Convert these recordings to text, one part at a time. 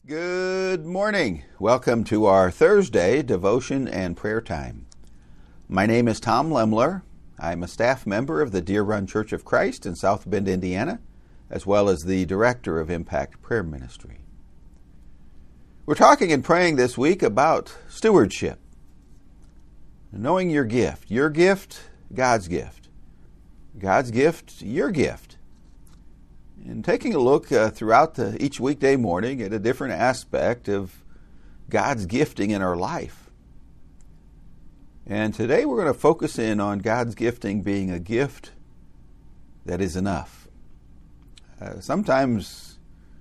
Good morning. Welcome to our Thursday devotion and prayer time. My name is Tom Lemler. I'm a staff member of the Deer Run Church of Christ in South Bend, Indiana, as well as the director of Impact Prayer Ministry. We're talking and praying this week about stewardship. Knowing your gift, God's gift. God's gift, your gift. And taking a look throughout each weekday morning at a different aspect of God's gifting in our life. And today we're going to focus in on God's gifting being a gift that is enough. Sometimes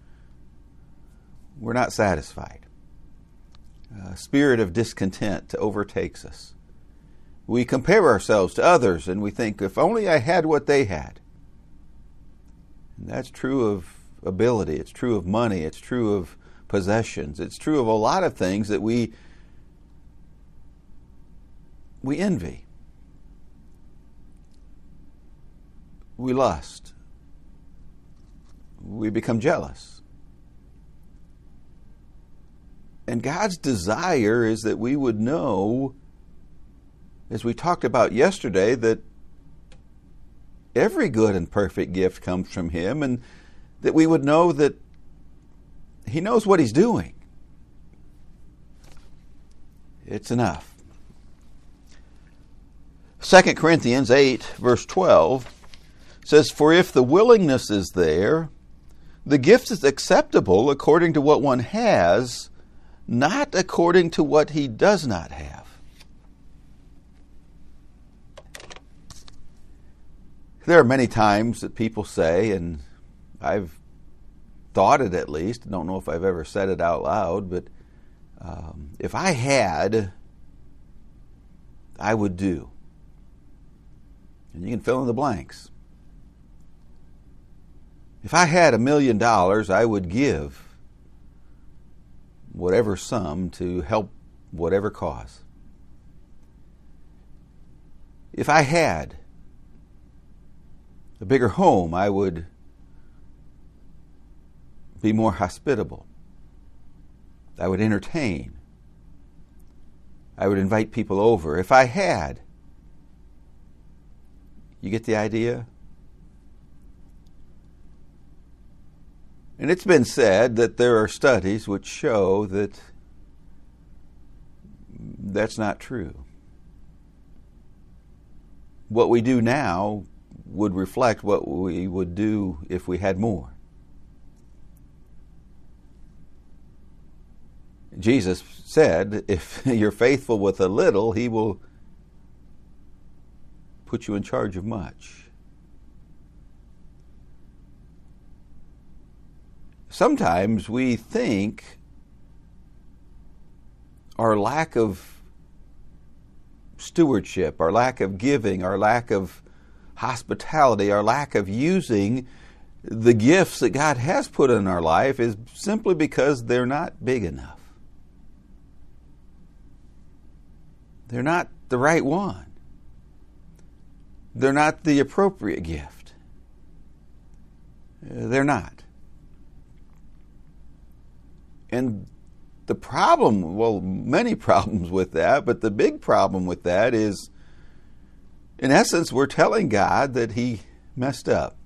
we're not satisfied. A spirit of discontent overtakes us. We compare ourselves to others and we think, if only I had what they had. And that's true of ability, it's true of money, it's true of possessions, it's true of a lot of things that we envy. We lust. We become jealous. And God's desire is that we would know, as we talked about yesterday, that every good and perfect gift comes from Him, and that we would know that He knows what He's doing. It's enough. 2 Corinthians 8, verse 12 says, "For if the willingness is there, the gift is acceptable according to what one has, not according to what he does not have." There are many times that people say, and I've thought it at least, don't know if I've ever said it out loud, but if I had, I would do. And you can fill in the blanks. If I had $1 million, I would give whatever sum to help whatever cause. If I had a bigger home, I would be more hospitable. I would entertain. I would invite people over. If I had, you get the idea? And it's been said that there are studies which show that that's not true. What we do now would reflect what we would do if we had more. Jesus said, if you're faithful with a little, He will put you in charge of much. Sometimes we think our lack of stewardship, our lack of giving, our lack of hospitality, our lack of using the gifts that God has put in our life is simply because they're not big enough. They're not the right one. They're not the appropriate gift. They're not. And the problem, well, many problems with that, but the big problem with that is, in essence, we're telling God that He messed up.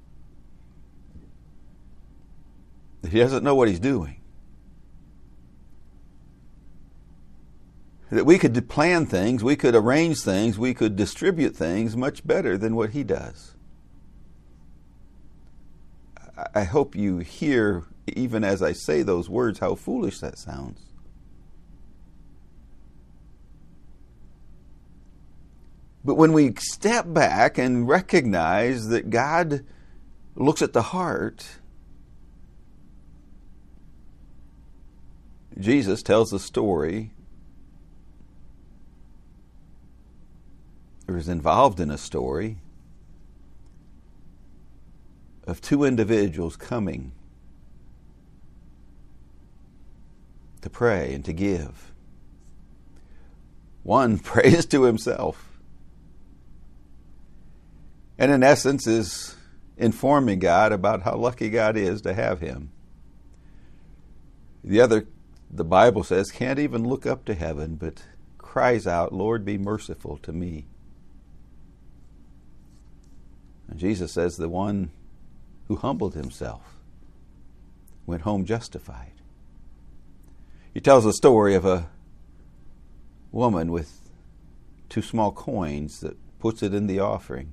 That He doesn't know what He's doing. That we could plan things, we could arrange things, we could distribute things much better than what He does. I hope you hear, even as I say those words, how foolish that sounds. But when we step back and recognize that God looks at the heart, Jesus tells a story, or is involved in a story, of two individuals coming to pray and to give. One prays to himself, and in essence is informing God about how lucky God is to have him. The other, the Bible says, can't even look up to heaven, but cries out, Lord, be merciful to me. And Jesus says the one who humbled himself went home justified. He tells a story of a woman with 2 small coins that puts it in the offering.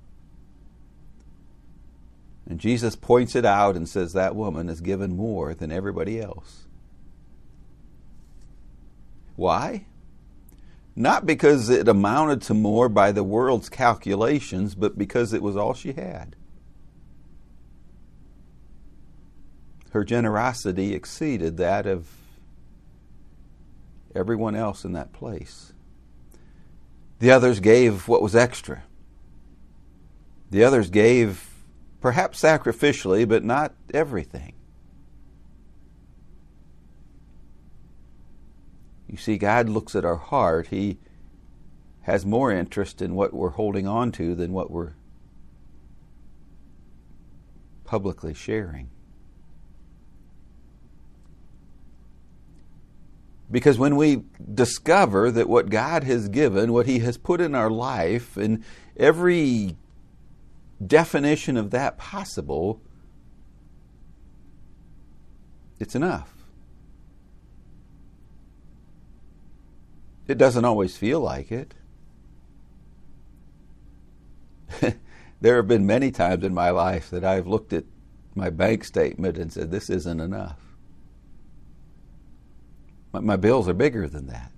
And Jesus points it out and says that woman has given more than everybody else. Why? Not because it amounted to more by the world's calculations, but because it was all she had. Her generosity exceeded that of everyone else in that place. The others gave what was extra. The others gave perhaps sacrificially, but not everything. You see, God looks at our heart. He has more interest in what we're holding on to than what we're publicly sharing. Because when we discover that what God has given, what He has put in our life, and every definition of that possible, it's enough. It doesn't always feel like it. There have been many times in my life that I've looked at my bank statement and said, this isn't enough. My bills are bigger than that.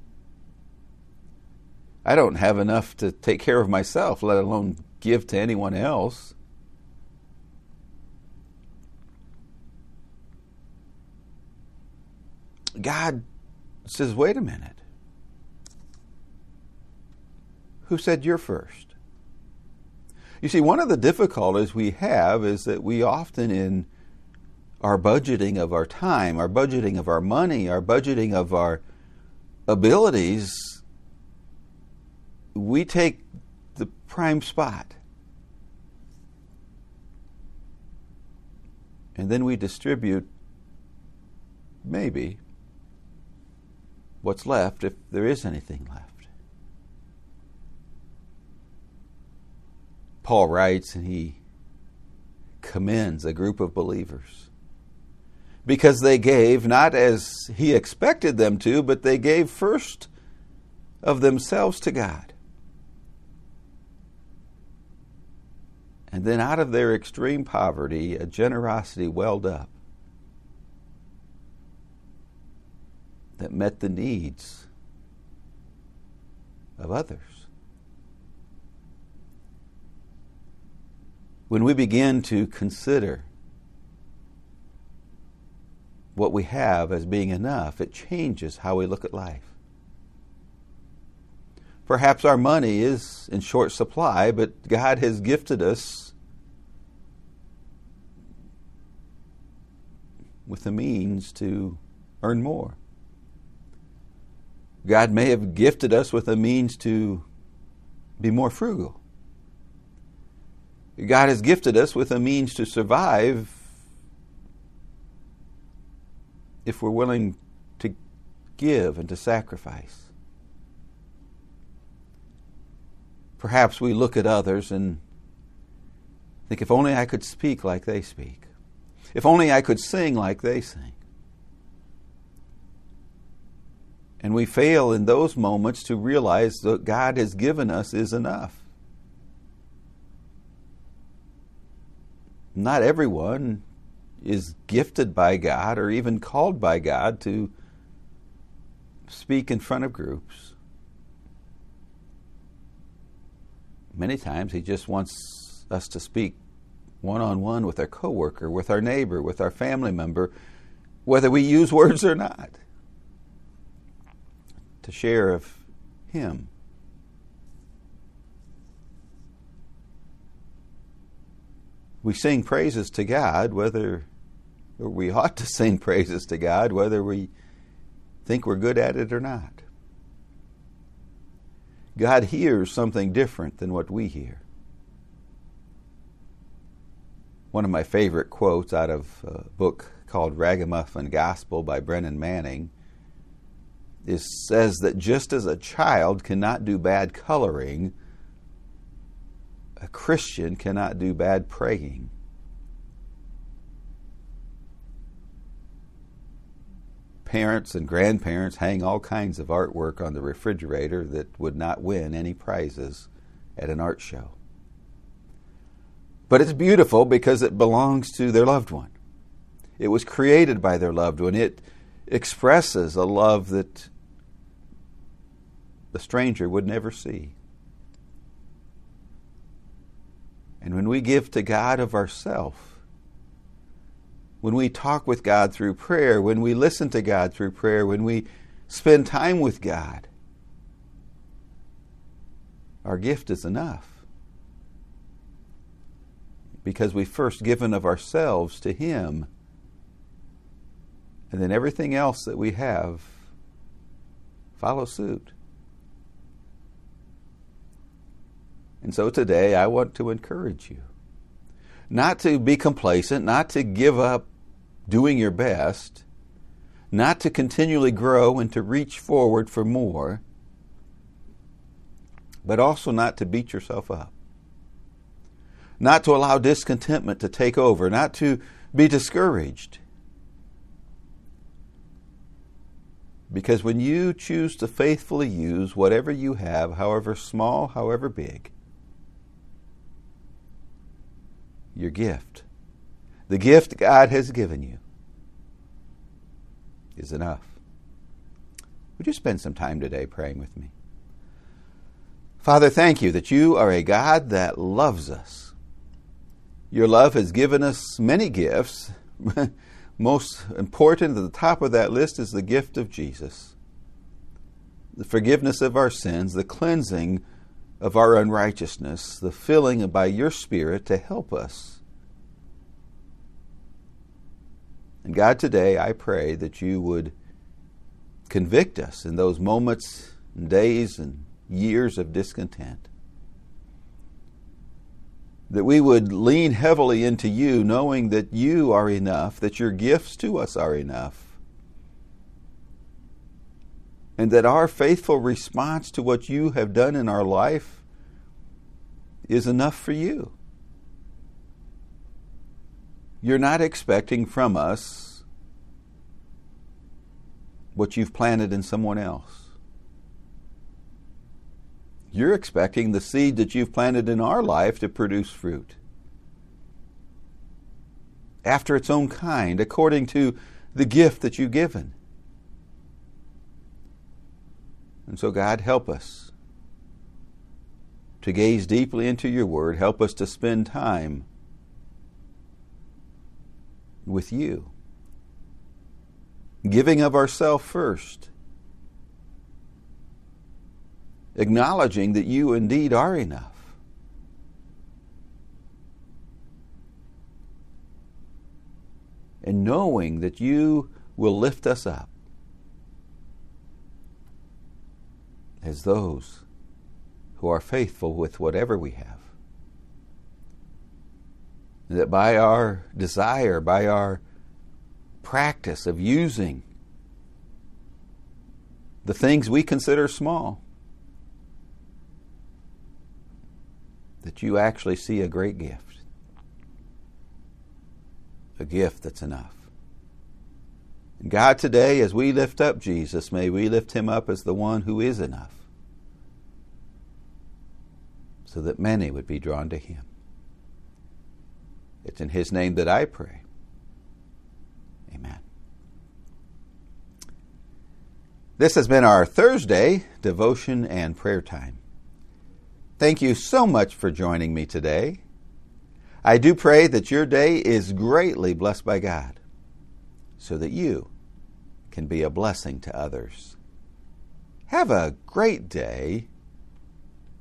I don't have enough to take care of myself, let alone give to anyone else. God says, wait a minute. Who said you're first? You see, one of the difficulties we have is that we often, in our budgeting of our time, our budgeting of our money, our budgeting of our abilities, we take the prime spot. And then we distribute maybe what's left, if there is anything left. Paul writes, and he commends a group of believers because they gave not as he expected them to, but they gave first of themselves to God. And then out of their extreme poverty, a generosity welled up that met the needs of others. When we begin to consider what we have as being enough, it changes how we look at life. Perhaps our money is in short supply, but God has gifted us with the means to earn more. God may have gifted us with the means to be more frugal. God has gifted us with a means to survive if we're willing to give and to sacrifice. Perhaps we look at others and think, if only I could speak like they speak. If only I could sing like they sing. And we fail in those moments to realize that God has given us is enough. Not everyone is gifted by God or even called by God to speak in front of groups. Many times He just wants us to speak one-on-one with our coworker, with our neighbor, with our family member, whether we use words or not, to share of Him. We sing praises to God, or we ought to sing praises to God, whether we think we're good at it or not. God hears something different than what we hear. One of my favorite quotes out of a book called Ragamuffin Gospel by Brennan Manning says that just as a child cannot do bad coloring, a Christian cannot do bad praying. Parents and grandparents hang all kinds of artwork on the refrigerator that would not win any prizes at an art show. But it's beautiful because it belongs to their loved one. It was created by their loved one. It expresses a love that the stranger would never see. And when we give to God of ourselves, when we talk with God through prayer, when we listen to God through prayer, when we spend time with God, our gift is enough. Because we've first given of ourselves to Him, and then everything else that we have follows suit. And so today I want to encourage you not to be complacent, not to give up doing your best, not to continually grow and to reach forward for more, but also not to beat yourself up. Not to allow discontentment to take over, not to be discouraged. Because when you choose to faithfully use whatever you have, however small, however big, your gift, the gift God has given you, is enough. Would you spend some time today praying with me? Father, thank you that you are a God that loves us. Your love has given us many gifts. Most important at the top of that list is the gift of Jesus. The forgiveness of our sins, the cleansing of our unrighteousness, the filling by your Spirit to help us. And God, today I pray that you would convict us in those moments and days and years of discontent. That we would lean heavily into you, knowing that you are enough, that your gifts to us are enough, and that our faithful response to what you have done in our life is enough for you. You're not expecting from us what you've planted in someone else. You're expecting the seed that you've planted in our life to produce fruit after its own kind, according to the gift that you've given. And so, God, help us to gaze deeply into your word. Help us to spend time with you, giving of ourselves first, acknowledging that you indeed are enough, and knowing that you will lift us up as those who are faithful with whatever we have. That by our desire, by our practice of using the things we consider small, that you actually see a great gift. A gift that's enough. And God, today, as we lift up Jesus, may we lift him up as the one who is enough, so that many would be drawn to him. It's in his name that I pray. Amen. This has been our Thursday devotion and prayer time. Thank you so much for joining me today. I do pray that your day is greatly blessed by God, so that you can be a blessing to others. Have a great day,